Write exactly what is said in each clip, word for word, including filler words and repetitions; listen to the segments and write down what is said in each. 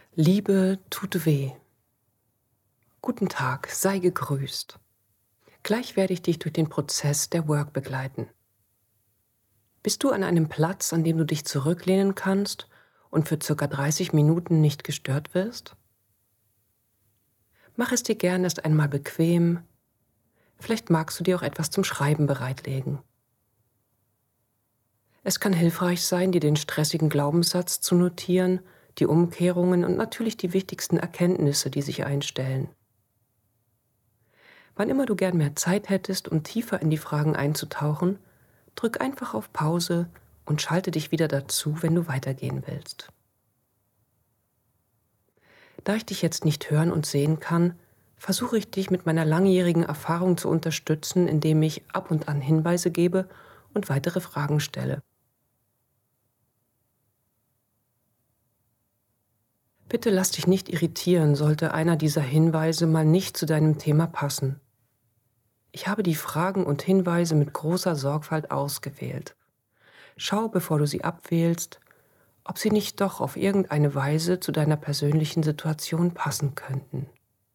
Liebe tut weh. Guten Tag, sei gegrüßt. Gleich werde ich dich durch den Prozess der Work begleiten. Bist du an einem Platz, an dem du dich zurücklehnen kannst und für circa dreißig Minuten nicht gestört wirst? Mach es dir gern erst einmal bequem. Vielleicht magst du dir auch etwas zum Schreiben bereitlegen. Es kann hilfreich sein, dir den stressigen Glaubenssatz zu notieren, die Umkehrungen und natürlich die wichtigsten Erkenntnisse, die sich einstellen. Wann immer du gern mehr Zeit hättest, um tiefer in die Fragen einzutauchen, drück einfach auf Pause und schalte dich wieder dazu, wenn du weitergehen willst. Da ich dich jetzt nicht hören und sehen kann, versuche ich dich mit meiner langjährigen Erfahrung zu unterstützen, indem ich ab und an Hinweise gebe und weitere Fragen stelle. Bitte lass dich nicht irritieren, sollte einer dieser Hinweise mal nicht zu deinem Thema passen. Ich habe die Fragen und Hinweise mit großer Sorgfalt ausgewählt. Schau, bevor du sie abwählst, ob sie nicht doch auf irgendeine Weise zu deiner persönlichen Situation passen könnten.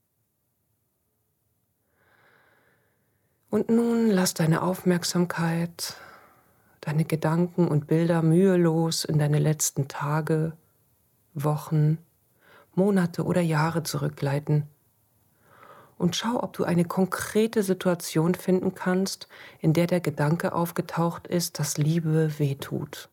Und nun lass deine Aufmerksamkeit, deine Gedanken und Bilder mühelos in deine letzten Tage, Wochen, Monate oder Jahre zurückgleiten und schau, ob du eine konkrete Situation finden kannst, in der der Gedanke aufgetaucht ist, dass Liebe wehtut.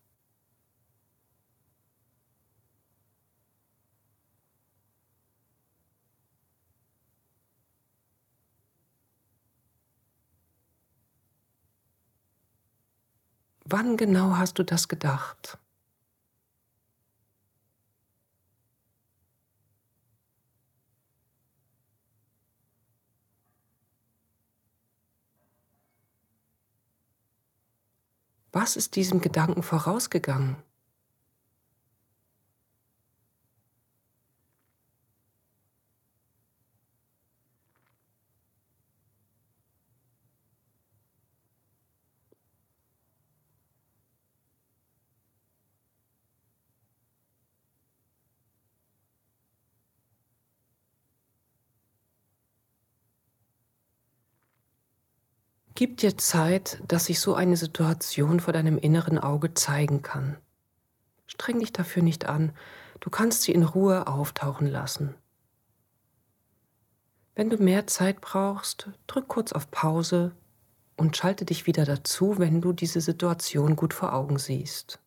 Wann genau hast du das gedacht? Was ist diesem Gedanken vorausgegangen? Gib dir Zeit, dass sich so eine Situation vor deinem inneren Auge zeigen kann. Streng dich dafür nicht an, du kannst sie in Ruhe auftauchen lassen. Wenn du mehr Zeit brauchst, drück kurz auf Pause und schalte dich wieder dazu, wenn du diese Situation gut vor Augen siehst.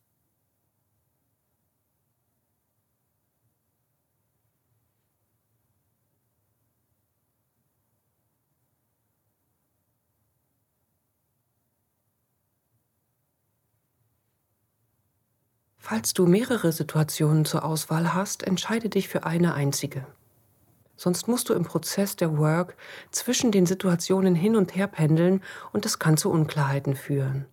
Falls du mehrere Situationen zur Auswahl hast, entscheide dich für eine einzige. Sonst musst du im Prozess der Work zwischen den Situationen hin und her pendeln und das kann zu Unklarheiten führen.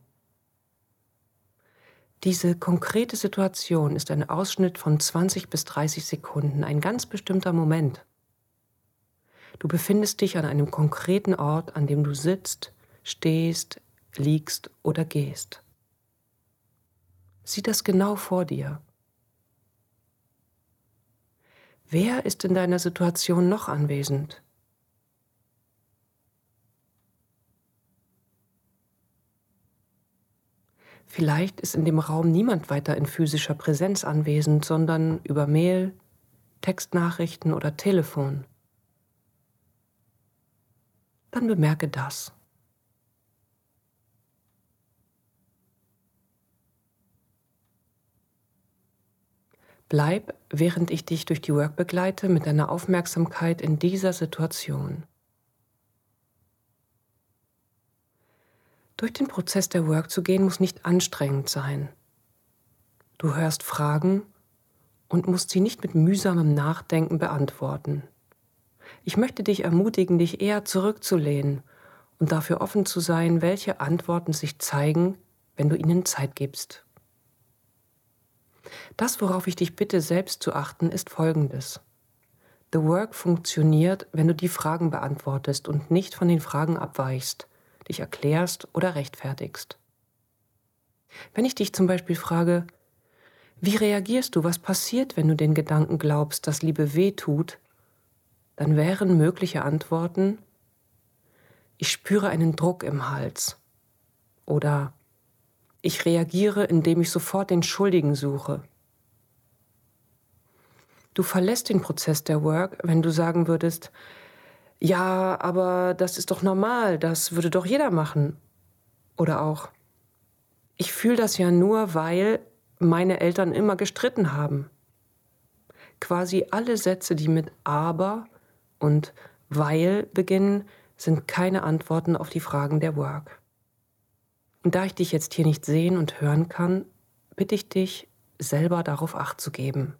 Diese konkrete Situation ist ein Ausschnitt von zwanzig bis dreißig Sekunden, ein ganz bestimmter Moment. Du befindest dich an einem konkreten Ort, an dem du sitzt, stehst, liegst oder gehst. Sieh das genau vor dir. Wer ist in deiner Situation noch anwesend? Vielleicht ist in dem Raum niemand weiter in physischer Präsenz anwesend, sondern über Mail, Textnachrichten oder Telefon. Dann bemerke das. Bleib, während ich dich durch die Work begleite, mit deiner Aufmerksamkeit in dieser Situation. Durch den Prozess der Work zu gehen, muss nicht anstrengend sein. Du hörst Fragen und musst sie nicht mit mühsamem Nachdenken beantworten. Ich möchte dich ermutigen, dich eher zurückzulehnen und dafür offen zu sein, welche Antworten sich zeigen, wenn du ihnen Zeit gibst. Das, worauf ich dich bitte, selbst zu achten, ist Folgendes. The Work funktioniert, wenn du die Fragen beantwortest und nicht von den Fragen abweichst, dich erklärst oder rechtfertigst. Wenn ich dich zum Beispiel frage, Wie reagierst du? Was passiert, wenn du den Gedanken glaubst, dass Liebe weh tut? Dann wären mögliche Antworten: Ich spüre einen Druck im Hals. Oder ich reagiere, indem ich sofort den Schuldigen suche. Du verlässt den Prozess der Work, wenn du sagen würdest: Ja, aber das ist doch normal, das würde doch jeder machen. Oder auch: Ich fühle das ja nur, weil meine Eltern immer gestritten haben. Quasi alle Sätze, die mit aber und weil beginnen, sind keine Antworten auf die Fragen der Work. Und da ich dich jetzt hier nicht sehen und hören kann, bitte ich dich, selber darauf Acht zu geben.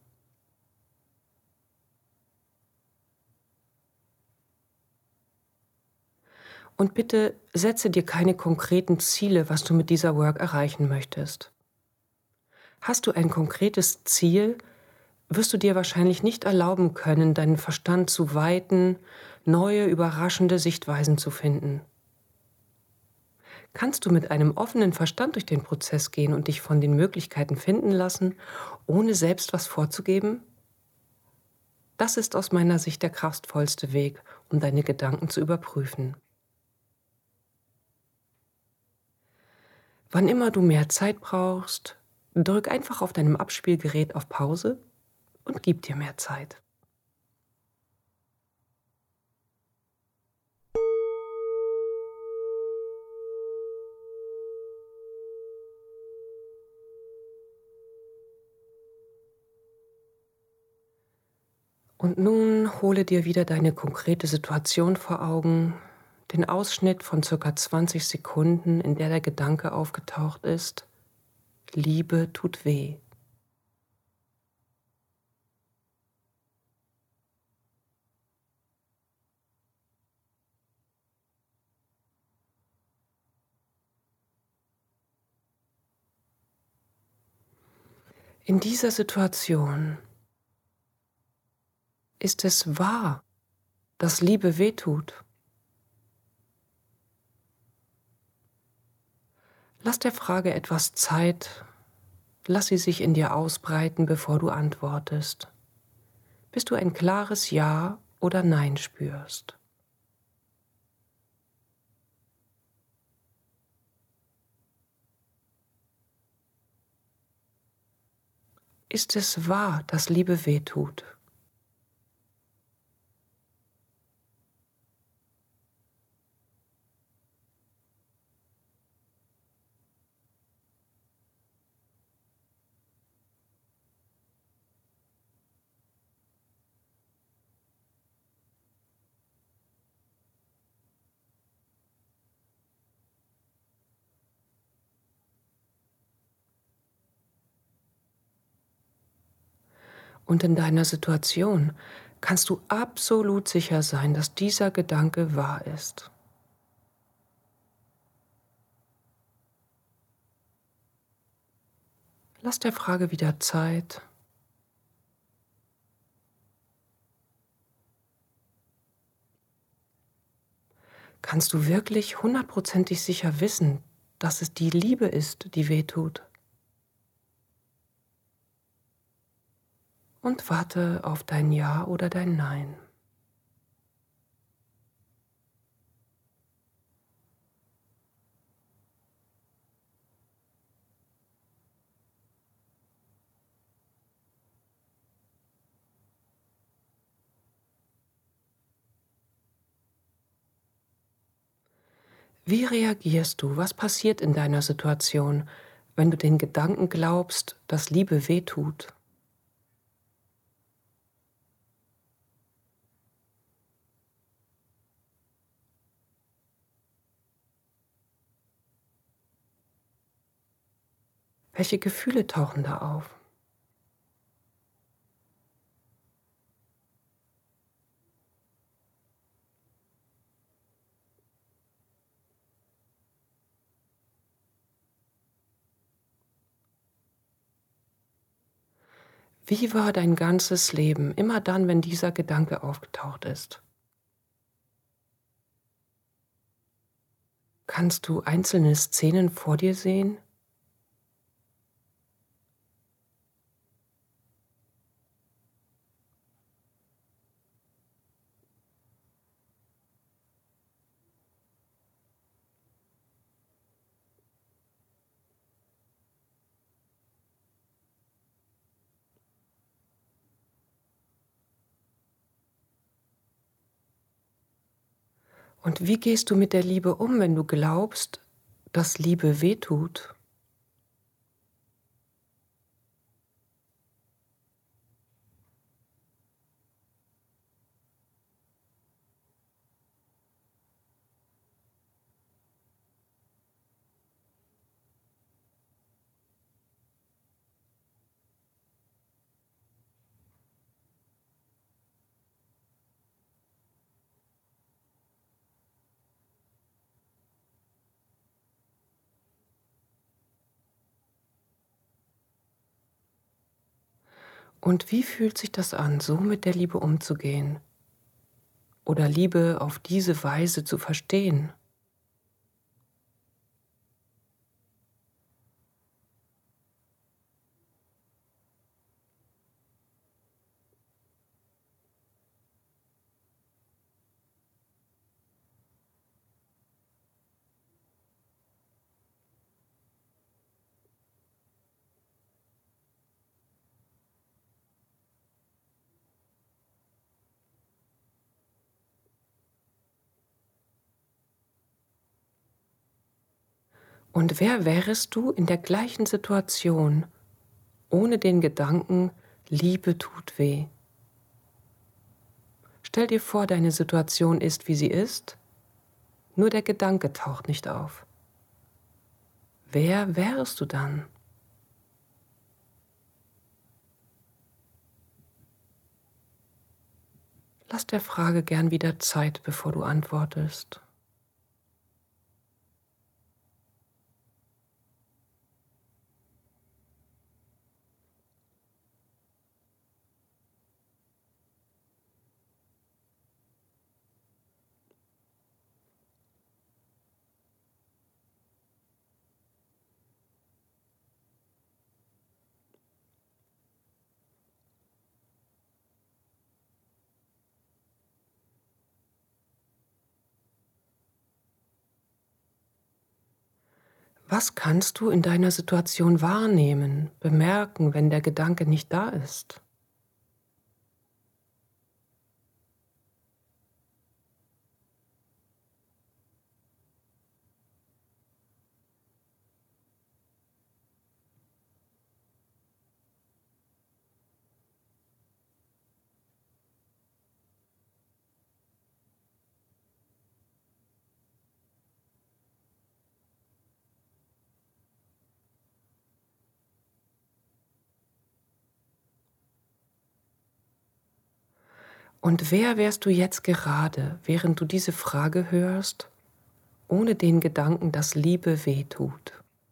Und bitte setze dir keine konkreten Ziele, was du mit dieser Work erreichen möchtest. Hast du ein konkretes Ziel, wirst du dir wahrscheinlich nicht erlauben können, deinen Verstand zu weiten, neue, überraschende Sichtweisen zu finden. Kannst du mit einem offenen Verstand durch den Prozess gehen und dich von den Möglichkeiten finden lassen, ohne selbst was vorzugeben? Das ist aus meiner Sicht der kraftvollste Weg, um deine Gedanken zu überprüfen. Wann immer du mehr Zeit brauchst, drück einfach auf deinem Abspielgerät auf Pause und gib dir mehr Zeit. Und nun hole dir wieder deine konkrete Situation vor Augen, den Ausschnitt von circa zwanzig Sekunden, in der der Gedanke aufgetaucht ist: Liebe tut weh. In dieser Situation ist es wahr, dass Liebe weh tut. Lass der Frage etwas Zeit, lass sie sich in dir ausbreiten, bevor du antwortest, bis du ein klares Ja oder Nein spürst. Ist es wahr, dass Liebe weh tut? Und in deiner Situation kannst du absolut sicher sein, dass dieser Gedanke wahr ist. Lass der Frage wieder Zeit. Kannst du wirklich hundertprozentig sicher wissen, dass es die Liebe ist, die weh tut? Und warte auf dein Ja oder dein Nein. Wie reagierst du? Was passiert in deiner Situation, wenn du den Gedanken glaubst, dass Liebe weh tut? Welche Gefühle tauchen da auf? Wie war dein ganzes Leben, immer dann, wenn dieser Gedanke aufgetaucht ist? Kannst du einzelne Szenen vor dir sehen? Und wie gehst du mit der Liebe um, wenn du glaubst, dass Liebe wehtut? Und wie fühlt sich das an, so mit der Liebe umzugehen? Oder Liebe auf diese Weise zu verstehen? Und wer wärest du in der gleichen Situation, ohne den Gedanken, Liebe tut weh? Stell dir vor, deine Situation ist, wie sie ist, nur der Gedanke taucht nicht auf. Wer wärst du dann? Lass der Frage gern wieder Zeit, bevor du antwortest. Was kannst du in deiner Situation wahrnehmen, bemerken, wenn der Gedanke nicht da ist? Und wer wärst du jetzt gerade, während du diese Frage hörst, ohne den Gedanken, dass Liebe wehtut?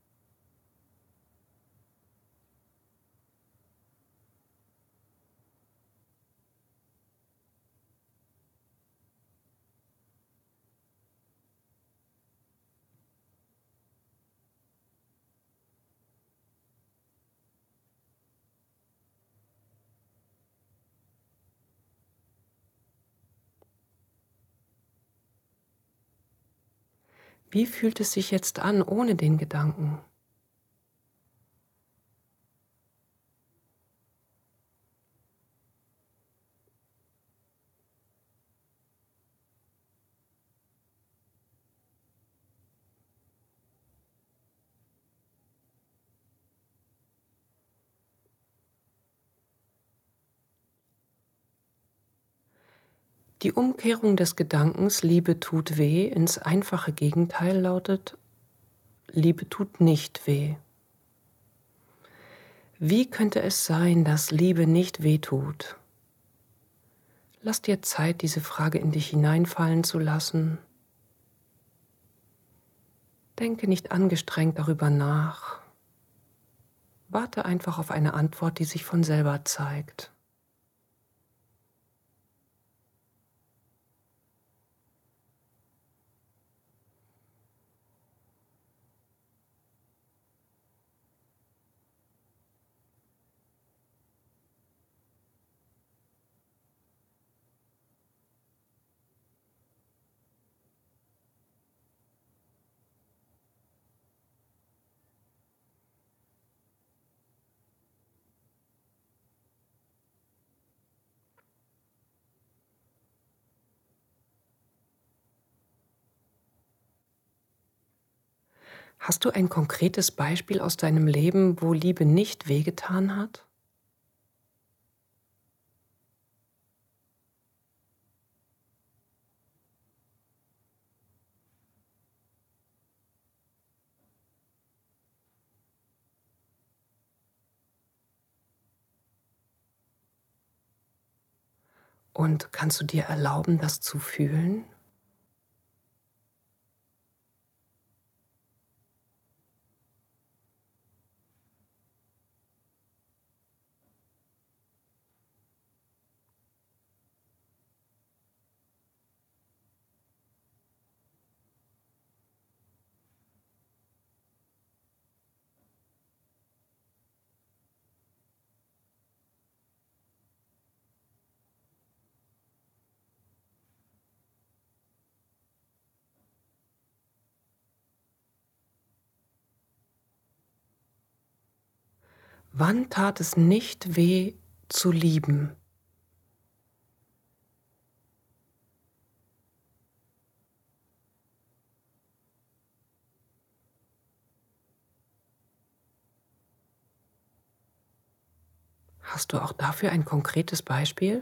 Wie fühlt es sich jetzt an, ohne den Gedanken? Die Umkehrung des Gedankens Liebe tut weh ins einfache Gegenteil lautet Liebe tut nicht weh. Wie könnte es sein, dass Liebe nicht weh tut? Lass dir Zeit, diese Frage in dich hineinfallen zu lassen. Denke nicht angestrengt darüber nach. Warte einfach auf eine Antwort, die sich von selber zeigt. Hast du ein konkretes Beispiel aus deinem Leben, wo Liebe nicht wehgetan hat? Und kannst du dir erlauben, das zu fühlen? Wann tat es nicht weh zu lieben? Hast du auch dafür ein konkretes Beispiel?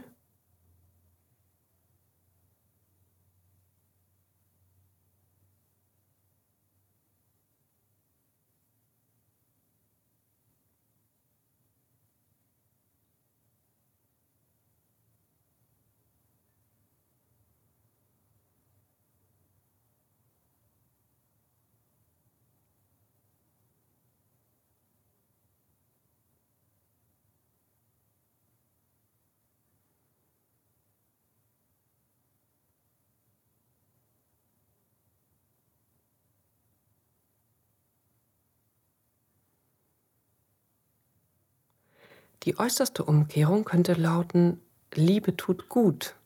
Die äußerste Umkehrung könnte lauten: Liebe tut gut.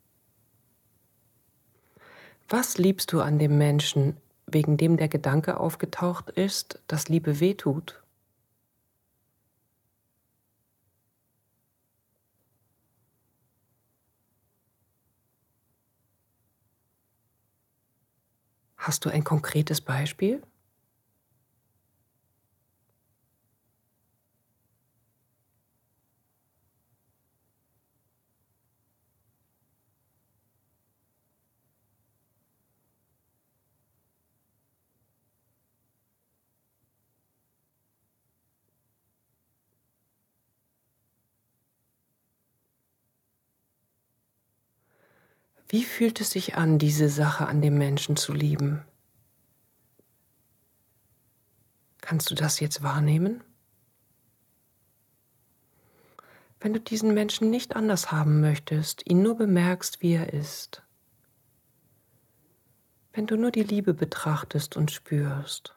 Was liebst du an dem Menschen, wegen dem der Gedanke aufgetaucht ist, dass Liebe wehtut? Hast du ein konkretes Beispiel? Wie fühlt es sich an, diese Sache an dem Menschen zu lieben? Kannst du das jetzt wahrnehmen? Wenn du diesen Menschen nicht anders haben möchtest, ihn nur bemerkst, wie er ist, wenn du nur die Liebe betrachtest und spürst,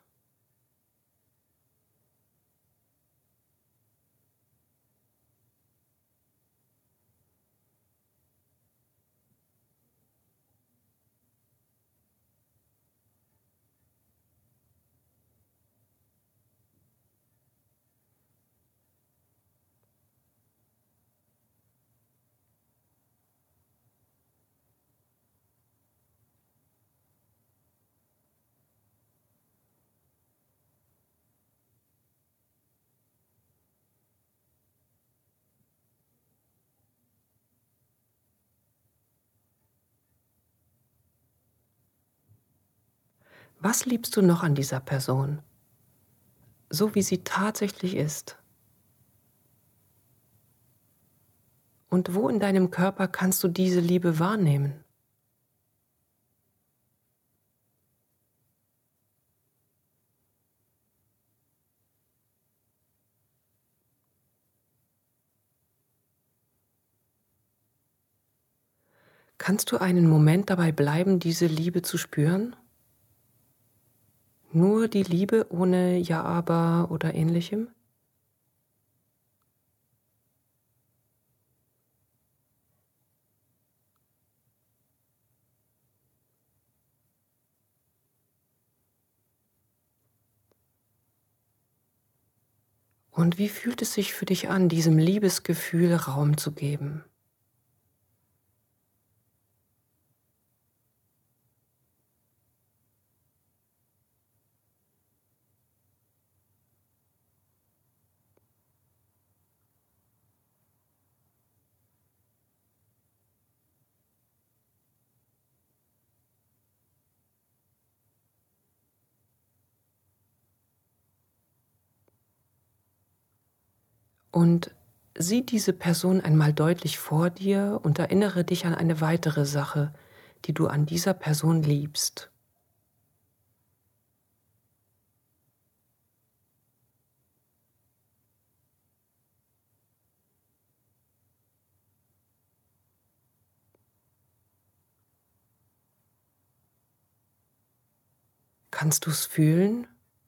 was liebst du noch an dieser Person, so wie sie tatsächlich ist? Und wo in deinem Körper kannst du diese Liebe wahrnehmen? Kannst du einen Moment dabei bleiben, diese Liebe zu spüren? Nur die Liebe ohne Ja, aber oder ähnlichem? Und wie fühlt es sich für dich an, diesem Liebesgefühl Raum zu geben? Und sieh diese Person einmal deutlich vor dir und erinnere dich an eine weitere Sache, die du an dieser Person liebst. Kannst du es fühlen?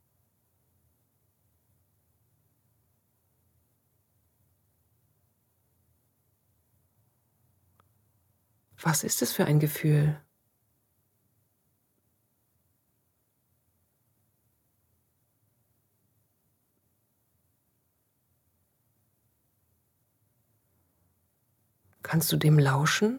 Was ist es für ein Gefühl? Kannst du dem lauschen?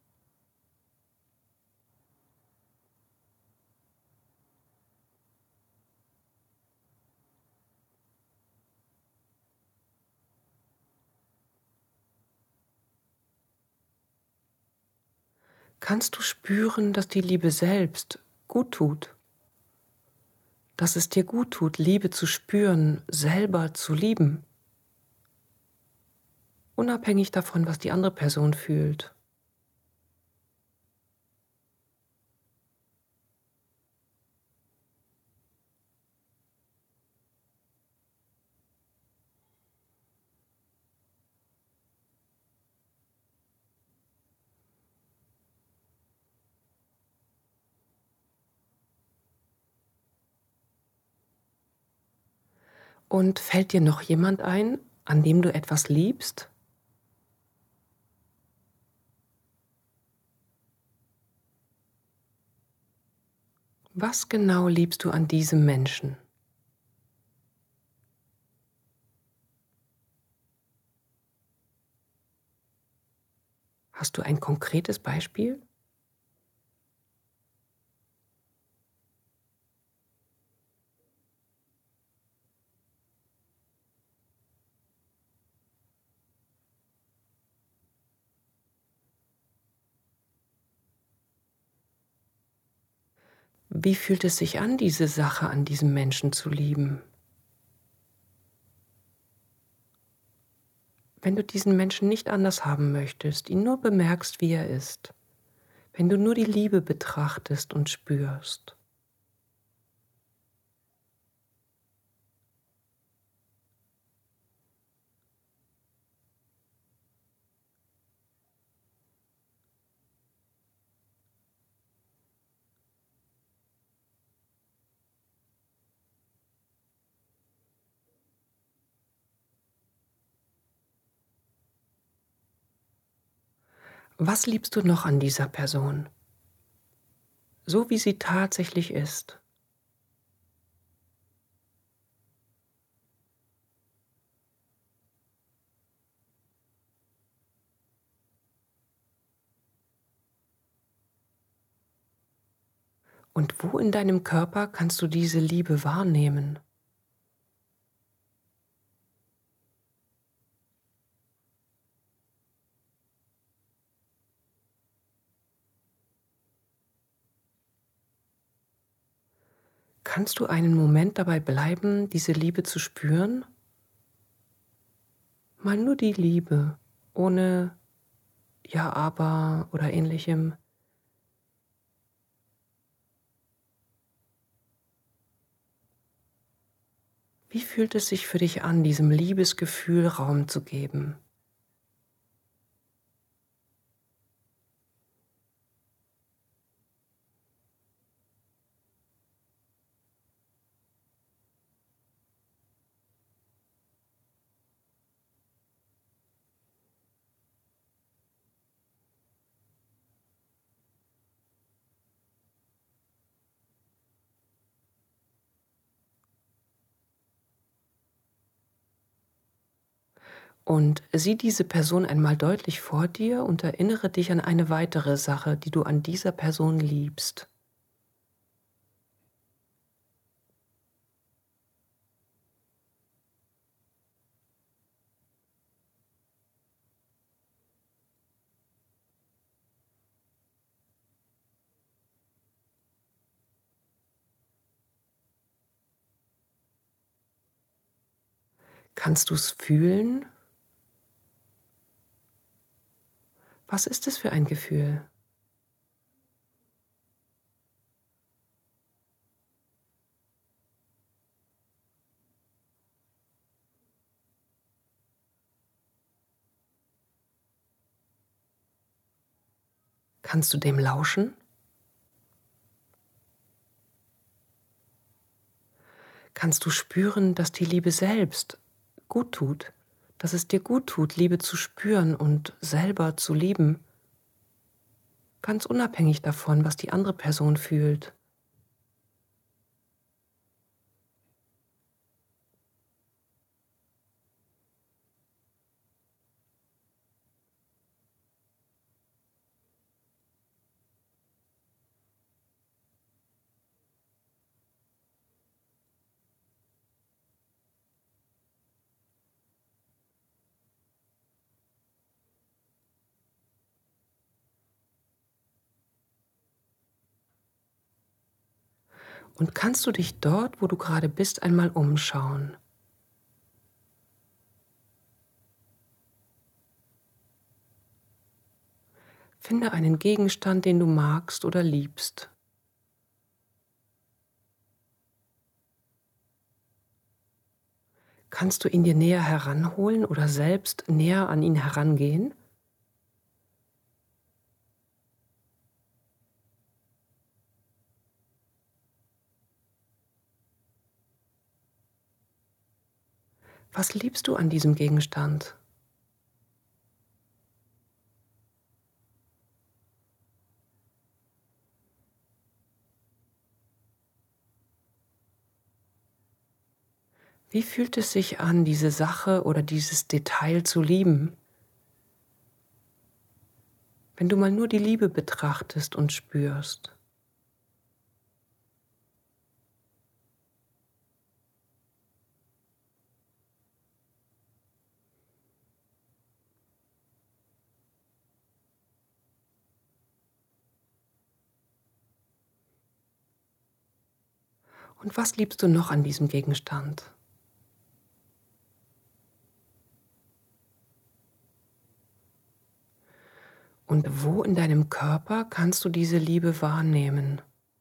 Kannst du spüren, dass die Liebe selbst gut tut? Dass es dir gut tut, Liebe zu spüren, selber zu lieben? Unabhängig davon, was die andere Person fühlt. Und fällt dir noch jemand ein, an dem du etwas liebst? Was genau liebst du an diesem Menschen? Hast du ein konkretes Beispiel? Wie fühlt es sich an, diese Sache an diesem Menschen zu lieben? Wenn du diesen Menschen nicht anders haben möchtest, ihn nur bemerkst, wie er ist, wenn du nur die Liebe betrachtest und spürst, was liebst du noch an dieser Person? So wie sie tatsächlich ist. Und wo in deinem Körper kannst du diese Liebe wahrnehmen? Kannst du einen Moment dabei bleiben, diese Liebe zu spüren? Mal nur die Liebe, ohne Ja, aber oder ähnlichem. Wie fühlt es sich für dich an, diesem Liebesgefühl Raum zu geben? Und sieh diese Person einmal deutlich vor dir und erinnere dich an eine weitere Sache, die du an dieser Person liebst. Kannst du es fühlen? Was ist es für ein Gefühl? Kannst du dem lauschen? Kannst du spüren, dass die Liebe selbst gut tut, dass es dir gut tut, Liebe zu spüren und selber zu lieben, ganz unabhängig davon, was die andere Person fühlt? Und kannst du dich dort, wo du gerade bist, einmal umschauen? Finde einen Gegenstand, den du magst oder liebst. Kannst du ihn dir näher heranholen oder selbst näher an ihn herangehen? Was liebst du an diesem Gegenstand? Wie fühlt es sich an, diese Sache oder dieses Detail zu lieben? Wenn du mal nur die Liebe betrachtest und spürst. Und was liebst du noch an diesem Gegenstand? Und wo in deinem Körper kannst du diese Liebe wahrnehmen?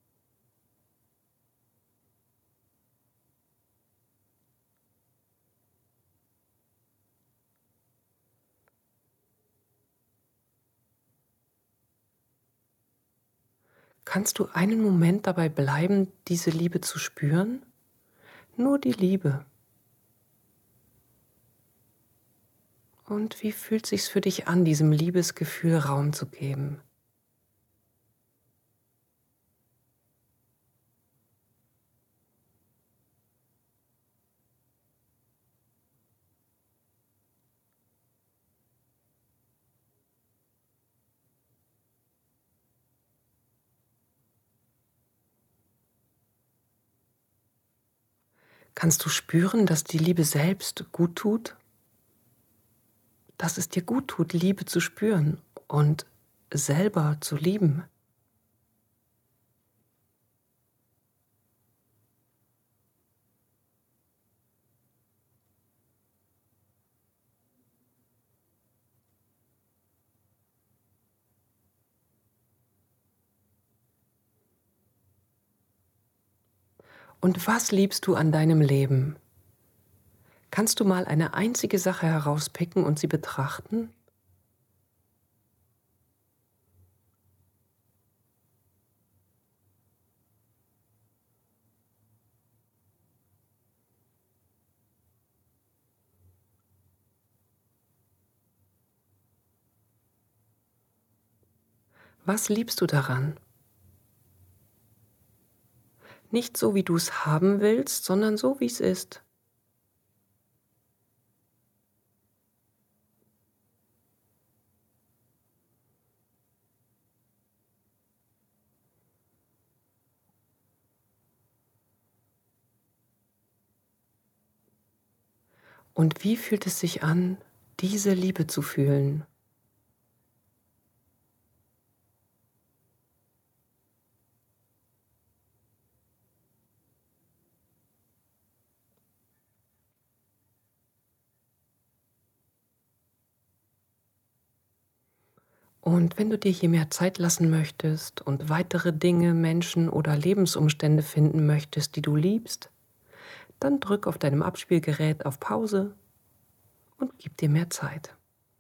Kannst du einen Moment dabei bleiben, diese Liebe zu spüren? Nur die Liebe. Und wie fühlt sich's für dich an, diesem Liebesgefühl Raum zu geben? Kannst du spüren, dass die Liebe selbst gut tut? Dass es dir gut tut, Liebe zu spüren und selber zu lieben? Und was liebst du an deinem Leben? Kannst du mal eine einzige Sache herauspicken und sie betrachten? Was liebst du daran? Nicht so, wie du es haben willst, sondern so, wie es ist. Und wie fühlt es sich an, diese Liebe zu fühlen? Und wenn du dir hier mehr Zeit lassen möchtest und weitere Dinge, Menschen oder Lebensumstände finden möchtest, die du liebst, dann drück auf deinem Abspielgerät auf Pause und gib dir mehr Zeit.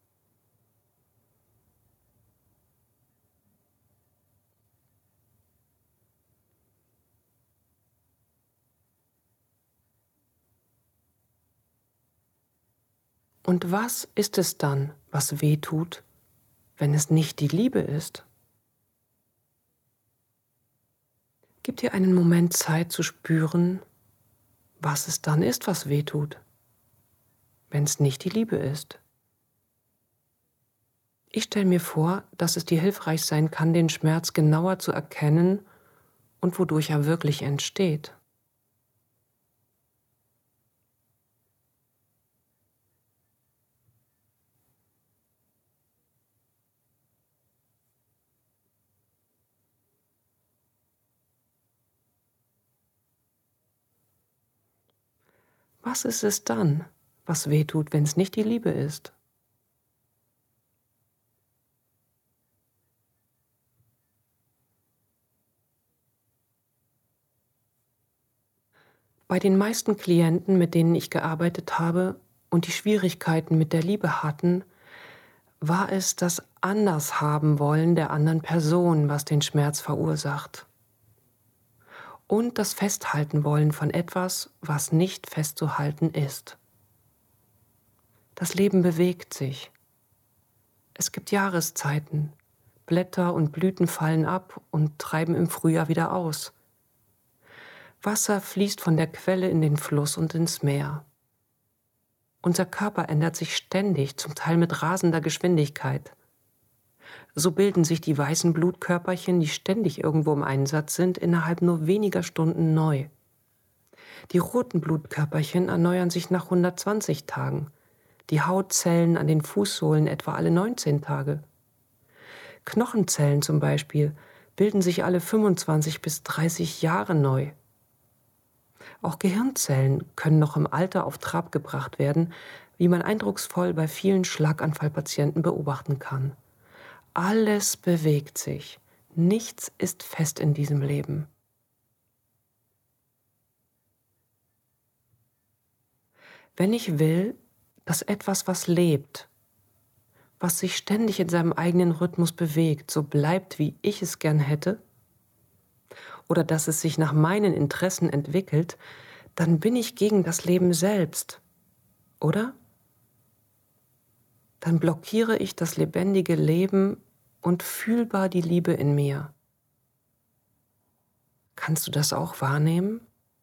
Und was ist es dann, was weh tut, wenn es nicht die Liebe ist? Gib dir einen Moment Zeit zu spüren, was es dann ist, was weh tut, wenn es nicht die Liebe ist. Ich stelle mir vor, dass es dir hilfreich sein kann, den Schmerz genauer zu erkennen und wodurch er wirklich entsteht. Was ist es dann, was weh tut, wenn es nicht die Liebe ist? Bei den meisten Klienten, mit denen ich gearbeitet habe und die Schwierigkeiten mit der Liebe hatten, war es das Andershaben-Wollen der anderen Person, was den Schmerz verursacht. Und das Festhalten wollen von etwas, was nicht festzuhalten ist. Das Leben bewegt sich. Es gibt Jahreszeiten. Blätter und Blüten fallen ab und treiben im Frühjahr wieder aus. Wasser fließt von der Quelle in den Fluss und ins Meer. Unser Körper ändert sich ständig, zum Teil mit rasender Geschwindigkeit. So bilden sich die weißen Blutkörperchen, die ständig irgendwo im Einsatz sind, innerhalb nur weniger Stunden neu. Die roten Blutkörperchen erneuern sich nach hundertzwanzig Tagen, die Hautzellen an den Fußsohlen etwa alle neunzehn Tage. Knochenzellen zum Beispiel bilden sich alle fünfundzwanzig bis dreißig Jahre neu. Auch Gehirnzellen können noch im Alter auf Trab gebracht werden, wie man eindrucksvoll bei vielen Schlaganfallpatienten beobachten kann. Alles bewegt sich. Nichts ist fest in diesem Leben. Wenn ich will, dass etwas, was lebt, was sich ständig in seinem eigenen Rhythmus bewegt, so bleibt, wie ich es gern hätte, oder dass es sich nach meinen Interessen entwickelt, dann bin ich gegen das Leben selbst, oder? Dann blockiere ich das lebendige Leben und fühlbar die Liebe in mir. Kannst du das auch wahrnehmen?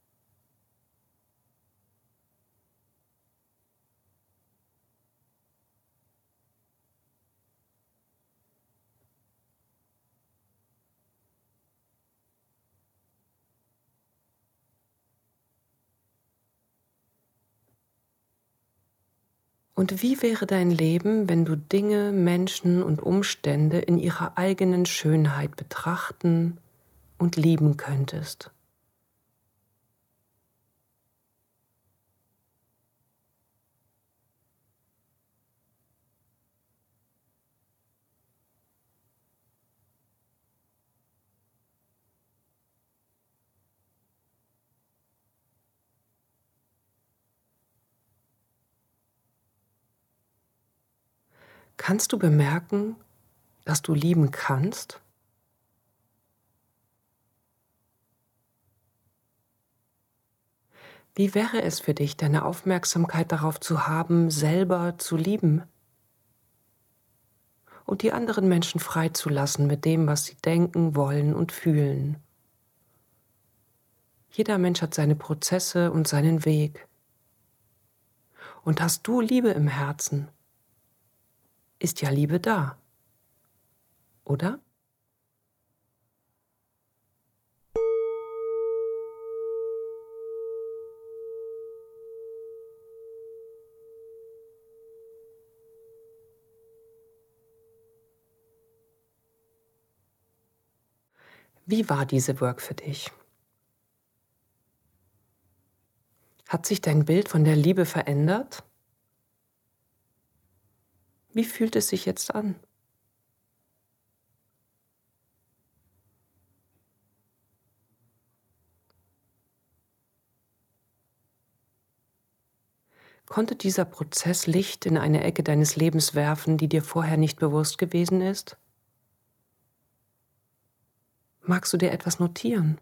Und wie wäre dein Leben, wenn du Dinge, Menschen und Umstände in ihrer eigenen Schönheit betrachten und lieben könntest? Kannst du bemerken, dass du lieben kannst? Wie wäre es für dich, deine Aufmerksamkeit darauf zu haben, selber zu lieben und die anderen Menschen freizulassen mit dem, was sie denken, wollen und fühlen? Jeder Mensch hat seine Prozesse und seinen Weg. Und hast du Liebe im Herzen, ist ja Liebe da, oder? Wie war diese Work für dich? Hat sich dein Bild von der Liebe verändert? Wie fühlt es sich jetzt an? Konnte dieser Prozess Licht in eine Ecke deines Lebens werfen, die dir vorher nicht bewusst gewesen ist? Magst du dir etwas notieren?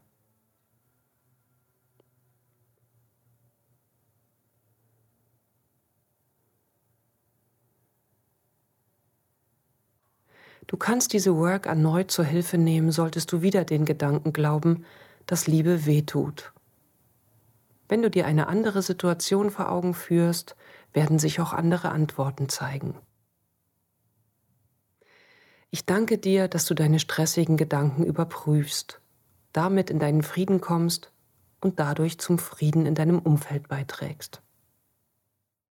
Du kannst diese Work erneut zur Hilfe nehmen, solltest du wieder den Gedanken glauben, dass Liebe wehtut. Wenn du dir eine andere Situation vor Augen führst, werden sich auch andere Antworten zeigen. Ich danke dir, dass du deine stressigen Gedanken überprüfst, damit in deinen Frieden kommst und dadurch zum Frieden in deinem Umfeld beiträgst.